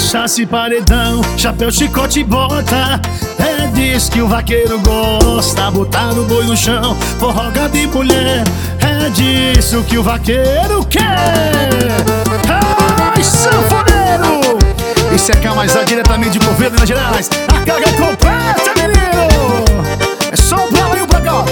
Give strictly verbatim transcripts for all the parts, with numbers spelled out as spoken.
cachaça e paredão, chapéu, chicote e bota. É disso que o vaqueiro gosta, botar o boi no chão, forró, gado e mulher. É disso que o vaqueiro quer. Ai, sanfoneiro! Isso é Camazá, diretamente de Governo, Minas Gerais. A carga é completa, menino! É só pra lá e pra cá.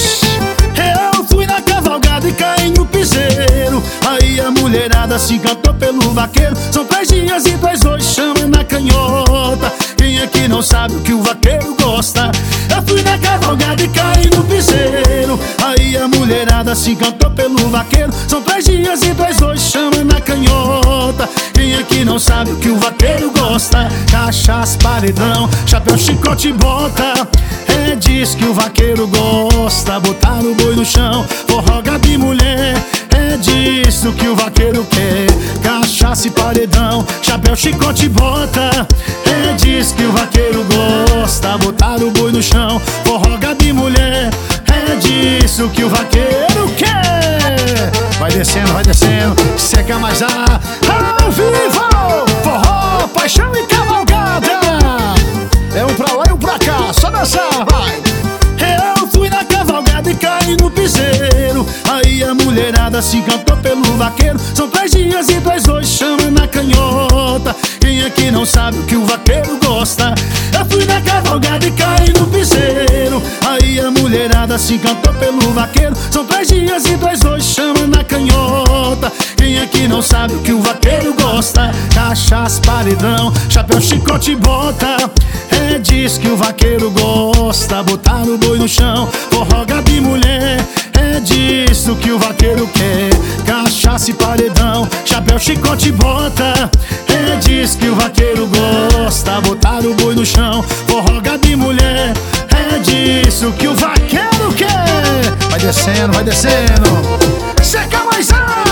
Eu fui na cavalgada e caí no piseiro. Aí a mulherada se encantou pelo vaqueiro. São três dias e três noites, chama na canhota. Quem aqui não sabe o que o vaqueiro gosta? Eu fui na cavalgada e caí no piseiro. Aí a mulherada se encantou pelo vaqueiro. São três dias e três noites, chama na canhota. Quem aqui não sabe o que o vaqueiro gosta? Cachaça, paredão, chapéu, chicote e bota. É disso que o vaqueiro gosta, botar o boi no chão, forró, gado e mulher. É disso que o vaqueiro quer. Cachaça e paredão, chapéu, chicote e bota. É disso que o vaqueiro gosta, botar o boi no chão, forró, gado e mulher. É disso que o vaqueiro quer. Vai descendo, vai descendo, seca mais a ao vivo, forró, paixão e cavalgada. É um pra lá e um pra cá, só dançar, vai. Eu fui na cavalgada e caí no piseiro. Aí a mulherada se encantou pelo vaqueiro. São três dias e três noites, chama na canhota. Quem aqui não sabe o que o vaqueiro gosta? Eu fui na cavalgada e caí no piseiro. Aí a mulherada se encantou pelo vaqueiro. São três dias e três noites, chama na canhota. Quem aqui não sabe o que o vaqueiro gosta? Cachaça, paredão, chapéu, chicote e bota. É disso que o vaqueiro gosta, botar o boi no chão, forró, gado e mulher. É disso que o vaqueiro quer. Cachaça e paredão, chapéu, chicote e bota. É disso que o vaqueiro gosta, botar o boi no chão, forró, gado e mulher. É disso que o vaqueiro quer. Vai descendo, vai descendo, seca mais alto.